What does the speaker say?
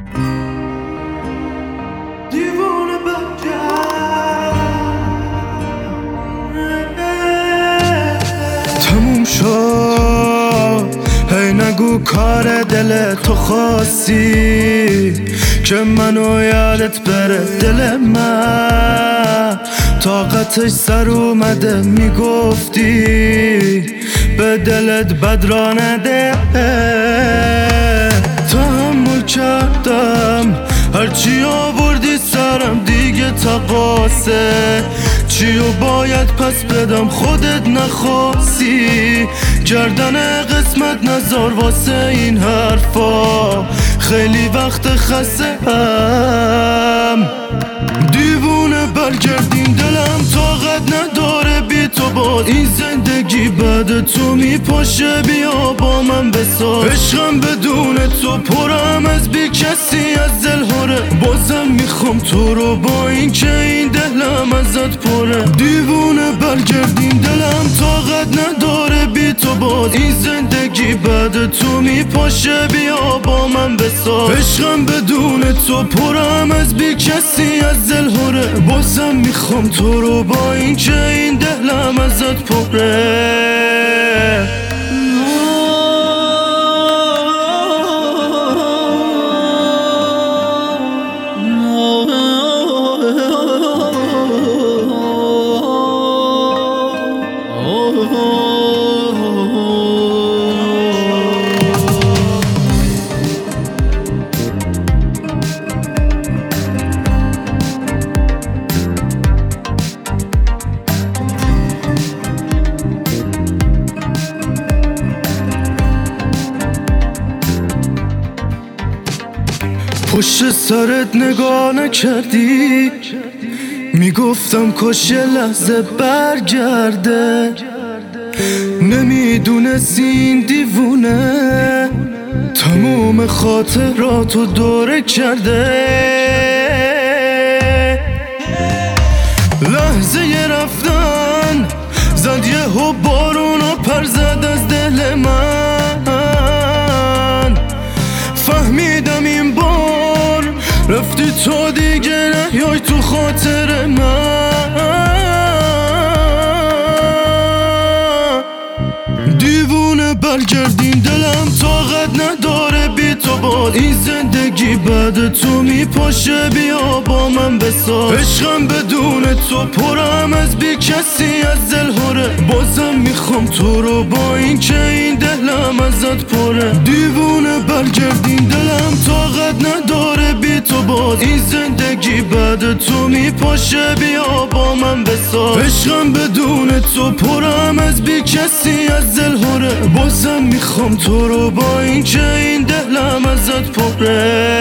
دیوونه تموم شد، هی نگو کار دل تو خواستی که منو یادت بره. دل من طاقتش سر اومده، میگفتی به دلت بد را نده. تحمل کردم هرچی آوردی سرم، دیگه تقاسه چیو باید پس بدم. خودت نخواستی گردن قسمت نزار واسه این حرفا، خیلی وقت خسته هم. دیوونه برگردین دلم طاقت نداره بی تو باز. این زندگی بعد تو میپاشه، بیا با من بساز. عشقم بدون تو پرم از بی کسی از دلهاره. بازم میخوام تو رو با این که این دلم ازت پره. دیوونه برگردین دلم طاقت نداره بی تو باز. این زندگی بعد تو میپاشه، بیا با من بساز. عشقم بدون تو پرم از بی کسی از دلهاره. بازم میخوام تو رو با این که این دلم ازت پره. پشت سرت نگاه نکردی، میگفتم کاش یه لحظه برگرده. نمیدونستی این دیوونه تموم خاطراتو دوره کرده. لحظه ی رفتن زد یهو بارونا پر زد از دل من. فهمیدم این بار رفتی تو دیگه نیای تو خاطر من. دیوونه برگردین دلم طاقت نداره بی تو باز. این زندگی بعد تو میپاشه، بیا با من بساز. عشقم بدون تو پرم از بی کسی از دلهاره. بازم میخوام تو رو با این که این دلم ازت پره. دیوونه برگردین دلم طاقت نداره بی تو باز. این زندگی بعد تو میپاشه، بیا با من بساز. عشقم بدون تو پرم از بی کسی از دلهاره. بازم میخوام تو رو با این که این دلم ازت پره.